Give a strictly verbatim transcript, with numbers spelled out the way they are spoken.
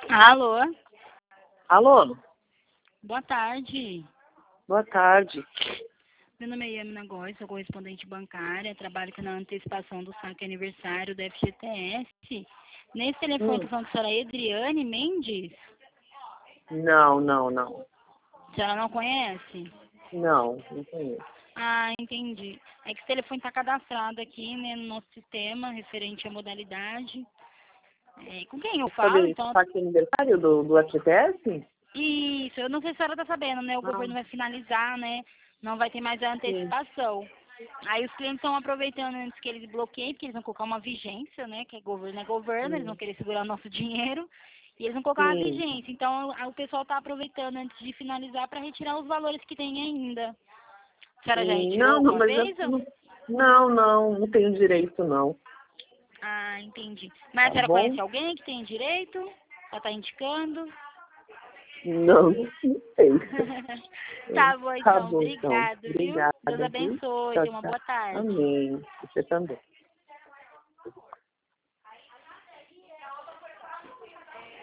Alô? Alô? Boa tarde. Boa tarde. Meu nome é Yamina Góes, sou correspondente bancária, trabalho na antecipação do saque aniversário do F G T S. Nesse telefone, Hum. estou falando com a senhora Edriane Mendes. Não, não, não. A senhora não conhece? Não, não conheço. Ah, entendi. É que esse telefone está cadastrado aqui, né, no nosso sistema, referente à modalidade. É, com quem eu falo, Sobre então... saque aniversário do, do F G S? Isso, eu não sei se a senhora está sabendo, né? O Ah, governo vai finalizar, né? Não vai ter mais a sim. antecipação. Aí os clientes estão aproveitando antes que eles bloqueiem, porque eles vão colocar uma vigência, né? Que é governo é governo, eles vão Hum, querer segurar o nosso dinheiro. E eles vão colocar uma sim. vigência. Então a- o pessoal está aproveitando antes de finalizar para retirar os valores que tem ainda. A senhora já Hum, retirou não, não, alguma mas eu vez? ou- não, não, não, não tenho direito, não. Ah, entendi. Mas a Tá senhora bom? conhece alguém que tem direito? Ela está indicando? Não, não sei. Tá bom, Tá então. bom, então. Obrigado, viu? Deus Obrigada, viu? abençoe. Tchau, Tenha uma tchau. boa tarde. Amém. Você também.